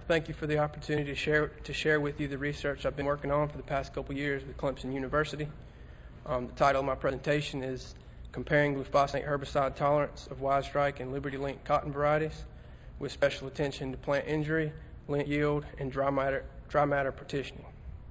Thank you for the opportunity to share with you the research I've been working on for the past couple years with Clemson University. The title of my presentation is Comparing Glufosinate Herbicide Tolerance of Wide Strike and Liberty Link Cotton Varieties with Special Attention to Plant Injury, Lint Yield, and Dry Matter Partitioning.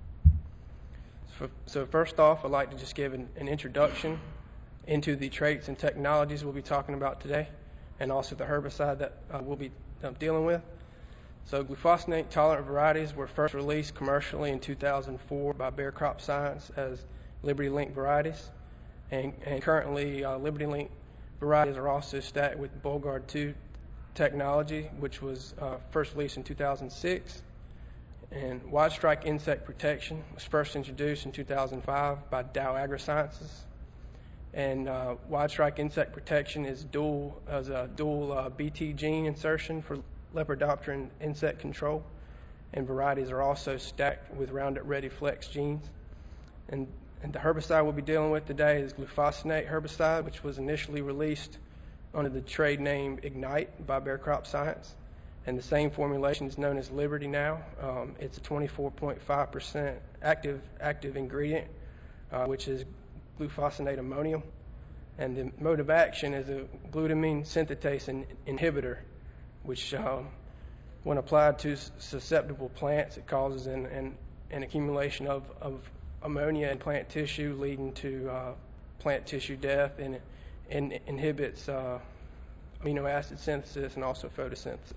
So first off, I'd like to just give an introduction into the traits and technologies we'll be talking about today, and also the herbicide that we'll be dealing with. So glufosinate-tolerant varieties were first released commercially in 2004 by Bayer Crop Science as Liberty Link varieties, and currently Liberty Link varieties are also stacked with Bollgard 2 technology, which was first released in 2006. And Wide Strike Insect Protection was first introduced in 2005 by Dow AgroSciences. And Wide Strike Insect Protection is a dual BT gene insertion for Lepidopteran insect control, and varieties are also stacked with Roundup Ready Flex genes. And the herbicide we'll be dealing with today is glufosinate herbicide, which was initially released under the trade name Ignite by Bayer Crop Science, and the same formulation is known as Liberty now. It's a 24.5% active ingredient, which is glufosinate ammonium, and the mode of action is a glutamine synthetase inhibitor, which when applied to susceptible plants, it causes an accumulation of ammonia in plant tissue, leading to plant tissue death, and inhibits amino acid synthesis and also photosynthesis.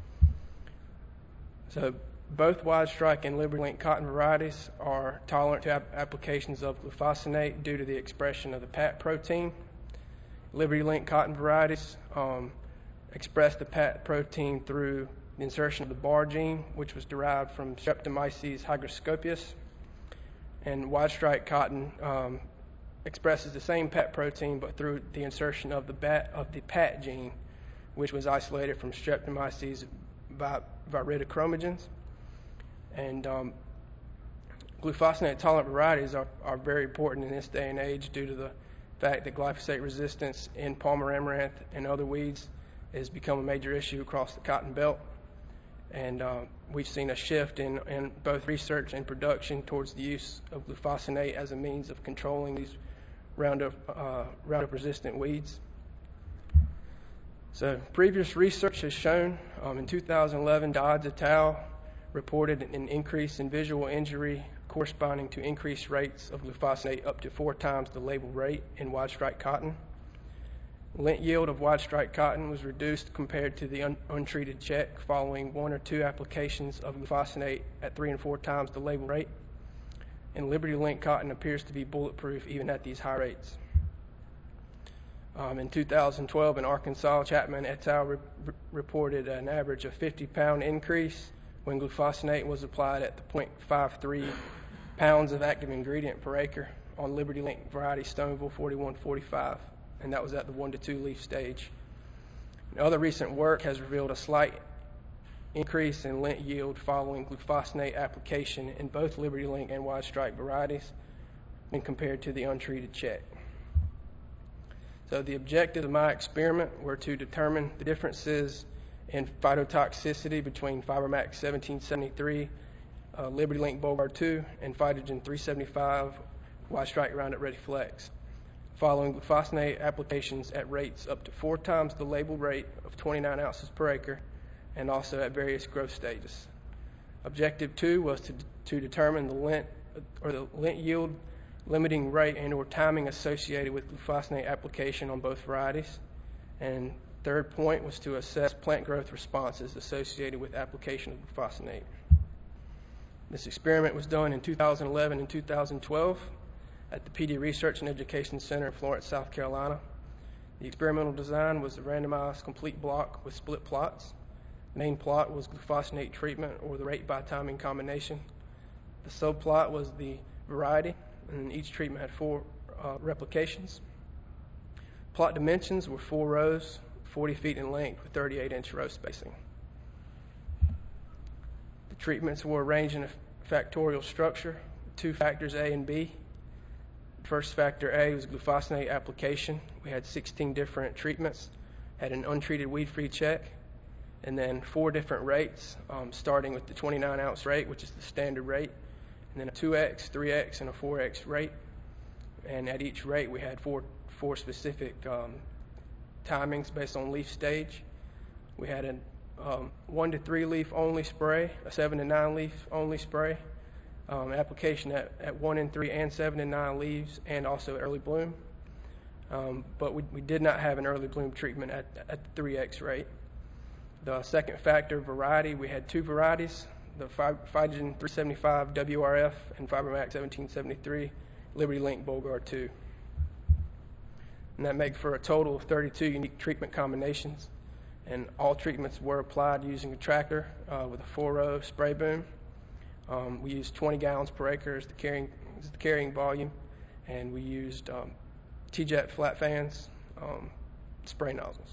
So both Wide Strike and Liberty Link cotton varieties are tolerant to applications of glufosinate due to the expression of the PAT protein. Liberty Link cotton varieties express the PAT protein through the insertion of the BAR gene, which was derived from Streptomyces hygroscopius. And Wide Strike cotton expresses the same PAT protein, but through the insertion of the PAT gene, which was isolated from Streptomyces viridicromogens. And glufosinate-tolerant varieties are very important in this day and age due to the fact that glyphosate resistance in Palmer amaranth and other weeds has become a major issue across the cotton belt. And we've seen a shift in both research and production towards the use of glufosinate as a means of controlling these Roundup-resistant weeds. So previous research has shown in 2011, Dodds et al. Reported an increase in visual injury corresponding to increased rates of glufosinate up to 4 times the labeled rate in Wide Strike cotton. Lint yield of Wide Strike cotton was reduced compared to the untreated check following 1 or 2 applications of glufosinate at 3 and 4 times the label rate. And Liberty Link cotton appears to be bulletproof even at these high rates. In 2012 in Arkansas, Chapman et al. Reported an average of 50-pound increase when glufosinate was applied at the 0.53 pounds of active ingredient per acre on Liberty Link variety Stoneville 4145. And that was at the 1 to 2 leaf stage. And other recent work has revealed a slight increase in lint yield following glufosinate application in both Liberty Link and Wide Strike varieties when compared to the untreated check. So the objective of my experiment were to determine the differences in phytotoxicity between Fibermax 1773, Liberty Link Bollgard 2, and Phytogen 375 Wide Strike Roundup Ready Flex, following glufosinate applications at rates up to 4 times the label rate of 29 ounces per acre, and also at various growth stages. Objective 2 was to determine the lint yield limiting rate and or timing associated with glufosinate application on both varieties. And third point was to assess plant growth responses associated with application of glufosinate. This experiment was done in 2011 and 2012 at the PD Research and Education Center in Florence, South Carolina. The experimental design was a randomized complete block with split plots. The main plot was glufosinate treatment or the rate by timing combination. The subplot was the variety, and each treatment had 4 replications. Plot dimensions were 4 rows, 40 feet in length with 38-inch row spacing. The treatments were arranged in a factorial structure, 2 factors A and B. First factor A was glufosinate application. We had 16 different treatments, had an untreated weed-free check, and then 4 different rates, starting with the 29-ounce rate, which is the standard rate, and then a 2X, 3X, and a 4X rate. And at each rate, we had four specific timings based on leaf stage. We had a 1 to 3 leaf only spray, a 7 to 9 leaf only spray, application at 1 and 3 and 7 and 9 leaves, and also early bloom. But we did not have an early bloom treatment at the 3X rate. The second factor, variety, we had 2 varieties, the Phytogen 375 WRF and FiberMax 1773 Liberty Link Bollgard 2. And that makes for a total of 32 unique treatment combinations. And all treatments were applied using a tractor with a 4-row spray boom. We used 20 gallons per acre as the carrying volume, and we used T-Jet flat fans, spray nozzles.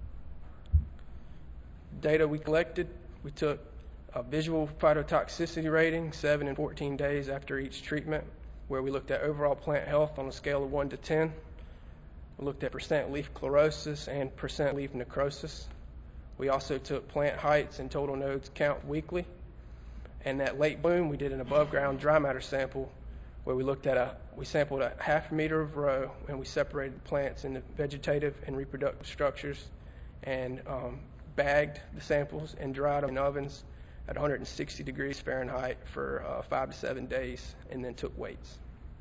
Data we collected, we took a visual phytotoxicity rating 7 and 14 days after each treatment, where we looked at overall plant health on a scale of 1 to 10. We looked at percent leaf chlorosis and percent leaf necrosis. We also took plant heights and total nodes count weekly. And at late bloom, we did an above ground dry matter sample where we sampled a half meter of row, and we separated the plants into vegetative and reproductive structures, and bagged the samples and dried them in ovens at 160 degrees Fahrenheit for 5 to 7 days, and then took weights.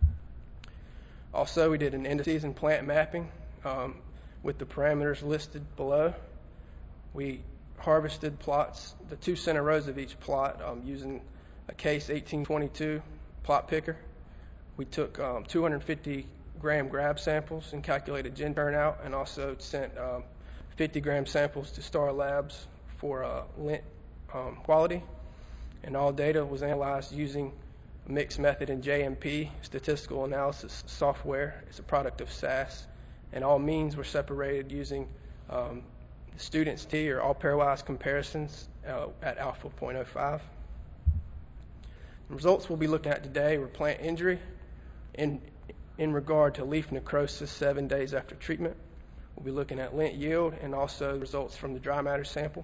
Also, we did an end of season plant mapping with the parameters listed below. We harvested plots, the 2 center rows of each plot, using a Case 1822 plot picker. We took 250 gram grab samples and calculated gin turnout, and also sent 50 gram samples to Star Labs for lint quality. And all data was analyzed using a mixed method in JMP, statistical analysis software. It's a product of SAS. And all means were separated using Students T, or all pairwise comparisons, at alpha 0.05. The results we'll be looking at today were plant injury in regard to leaf necrosis 7 days after treatment. We'll be looking at lint yield and also results from the dry matter sample.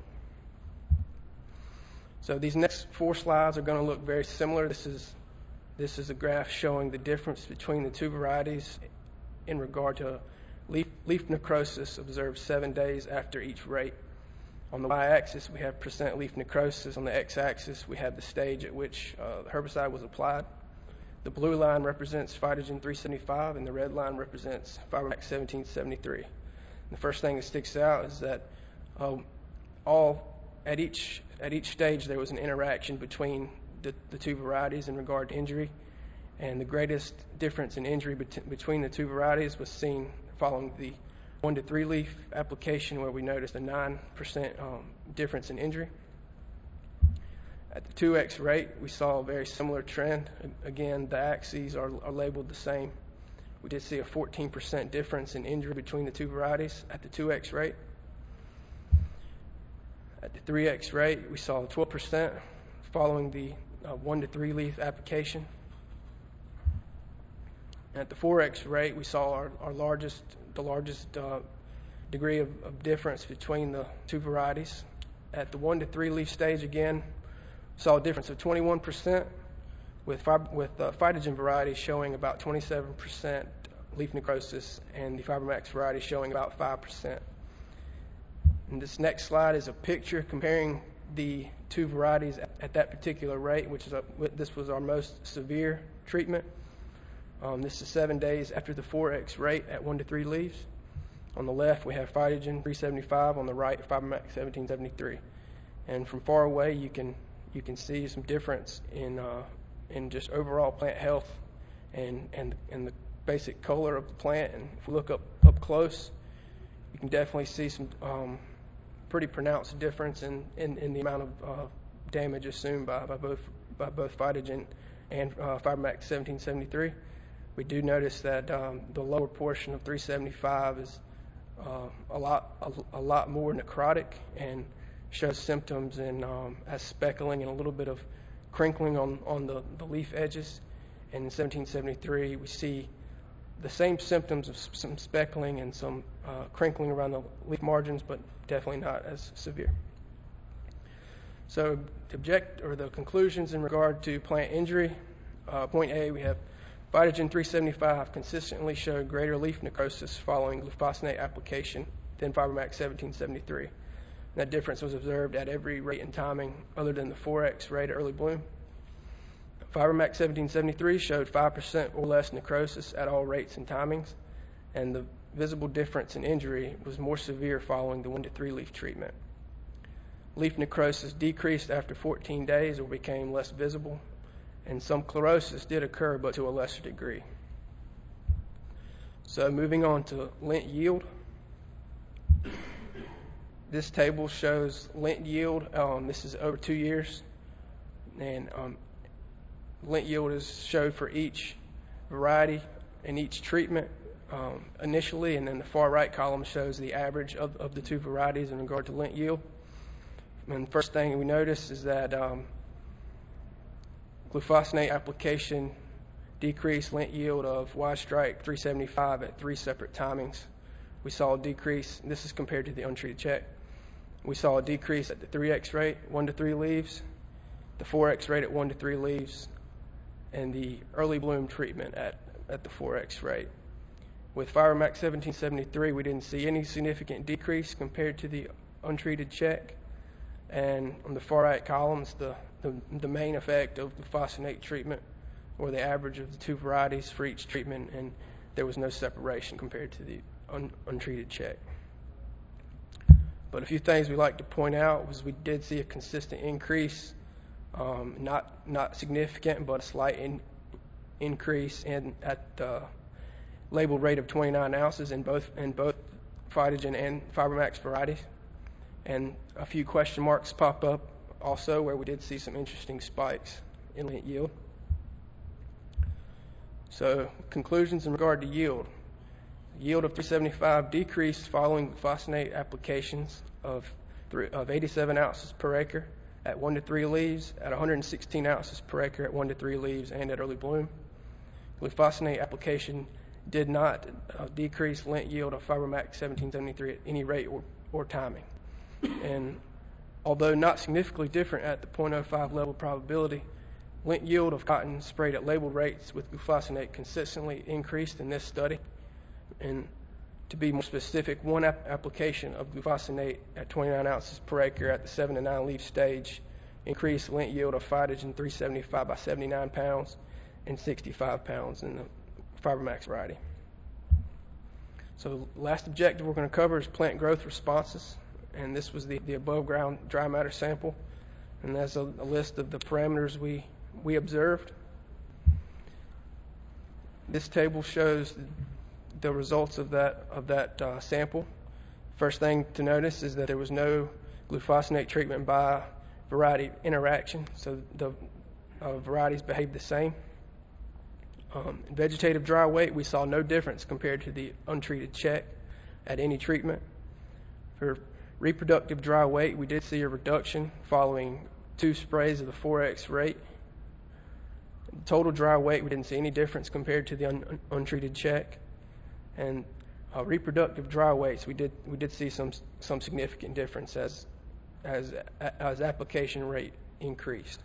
So these next 4 slides are going to look very similar. This is a graph showing the difference between the 2 varieties in regard to leaf necrosis observed 7 days after each rate. On the y-axis, we have percent leaf necrosis. On the x-axis, we have the stage at which the herbicide was applied. The blue line represents Phytogen 375, and the red line represents FiberMax 1773. The first thing that sticks out is that at each stage there was an interaction between the 2 varieties in regard to injury, and the greatest difference in injury between the 2 varieties was seen following the 1 to 3 leaf application, where we noticed a 9% difference in injury. At the 2X rate, we saw a very similar trend. Again, the axes are labeled the same. We did see a 14% difference in injury between the 2 varieties at the 2X rate. At the 3X rate, we saw 12% following the 1 to 3 leaf application. At the 4X rate, we saw the largest degree of difference between the 2 varieties. At the 1 to 3 leaf stage, again, saw a difference of 21%, with the Phytogen variety showing about 27% leaf necrosis, and the FiberMax variety showing about 5%. And this next slide is a picture comparing the 2 varieties at that particular rate, this was our most severe treatment. This is 7 days after the 4X rate at 1 to 3 leaves. On the left, we have Phytogen 375. On the right, FiberMax 1773. And from far away, you can see some difference in just overall plant health and the basic color of the plant. And if we look up close, you can definitely see some pretty pronounced difference in the amount of damage assumed by both Phytogen and FiberMax 1773. We do notice that the lower portion of 375 is a lot more necrotic and shows symptoms as speckling and a little bit of crinkling on the leaf edges. And in 1773, we see the same symptoms of some speckling and some crinkling around the leaf margins, but definitely not as severe. So the conclusions in regard to plant injury, point A, we have Phytogen 375 consistently showed greater leaf necrosis following glufosinate application than Fibermax 1773. That difference was observed at every rate and timing other than the 4X rate at early bloom. Fibermax 1773 showed 5% or less necrosis at all rates and timings, and the visible difference in injury was more severe following the 1 to 3 leaf treatment. Leaf necrosis decreased after 14 days or became less visible, and some chlorosis did occur, but to a lesser degree. So moving on to lint yield. This table shows lint yield. This is over 2 years, and lint yield is showed for each variety and each treatment initially, and then the far right column shows the average of the two varieties in regard to lint yield. And the first thing we notice is that glufosinate application decreased lint yield of Wide Strike 375 at 3 separate timings. We saw a decrease, and this is compared to the untreated check. We saw a decrease at the 3X rate, 1 to 3 leaves, the 4X rate at 1 to 3 leaves, and the early bloom treatment at the 4X rate. With Fibermax 1773, we didn't see any significant decrease compared to the untreated check. And on the far right columns, the main effect of glufosinate treatment, or the average of the two varieties for each treatment, and there was no separation compared to the untreated check. But a few things we like to point out was we did see a consistent increase, not significant, but a slight increase at the labeled rate of 29 ounces in both Phytogen and Fibermax varieties. And a few question marks pop up also, where we did see some interesting spikes in lint yield. So conclusions in regard to yield. Yield of 375 decreased following glufosinate applications of 87 ounces per acre at 1 to 3 leaves, at 116 ounces per acre at 1 to 3 leaves, and at early bloom. Glufosinate application did not decrease lint yield of Fibermax 1773 at any rate or timing. And although not significantly different at the 0.05 level probability, lint yield of cotton sprayed at labeled rates with glufosinate consistently increased in this study. And to be more specific, one application of glufosinate at 29 ounces per acre at the 7 to 9 leaf stage increased lint yield of Phytogen 375 by 79 pounds and 65 pounds in the Fibermax variety. So the last objective we're going to cover is plant growth responses. And this was the above ground dry matter sample. And that's a list of the parameters we observed. This table shows the results of that sample. First thing to notice is that there was no glufosinate treatment by variety interaction, so the varieties behaved the same. In vegetative dry weight, we saw no difference compared to the untreated check at any treatment. For reproductive dry weight, we did see a reduction following 2 sprays of the 4X rate. Total dry weight, we didn't see any difference compared to the untreated check. And reproductive dry weights, we did see some significant difference as application rate increased.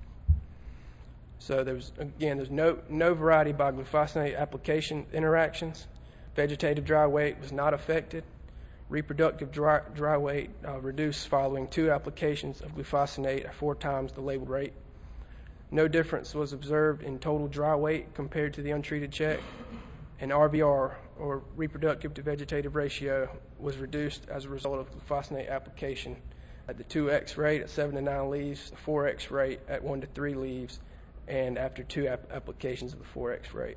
So there's no variety by glufosinate application interactions. Vegetative dry weight was not affected. Reproductive dry weight reduced following 2 applications of glufosinate at 4 times the labeled rate. No difference was observed in total dry weight compared to the untreated check, and RVR, or reproductive to vegetative ratio, was reduced as a result of glufosinate application at the 2X rate at 7 to 9 leaves, the 4X rate at 1 to 3 leaves, and after 2 applications of the 4X rate.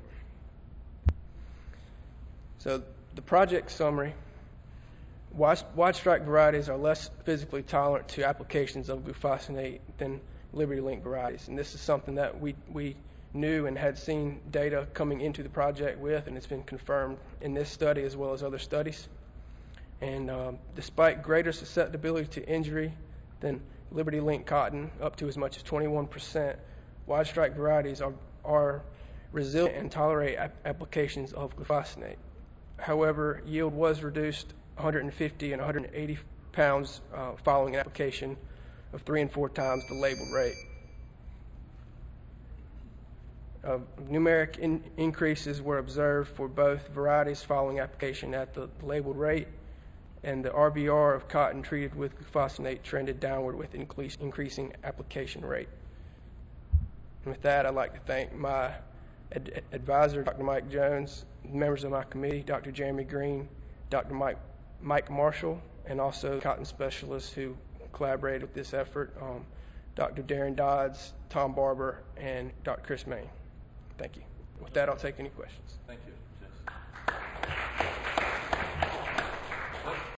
So the project summary: wide strike varieties are less physically tolerant to applications of glufosinate than Liberty Link varieties, and this is something that we knew and had seen data coming into the project with, and it's been confirmed in this study as well as other studies. And despite greater susceptibility to injury than Liberty Link cotton, up to as much as 21%, wide strike varieties are resilient and tolerate applications of glufosinate. However, yield was reduced 150 and 180 pounds following an application of 3 and 4 times the labeled rate. Numeric increases were observed for both varieties following application at the labeled rate, and the RBR of cotton treated with glufosinate trended downward with increasing application rate. And with that, I'd like to thank my advisor, Dr. Mike Jones, members of my committee, Dr. Jeremy Green, Dr. Mike Marshall, and also cotton specialists who collaborated with this effort, Dr. Darren Dodds, Tom Barber, and Dr. Chris Main. Thank you. With that, I'll take any questions. Thank you.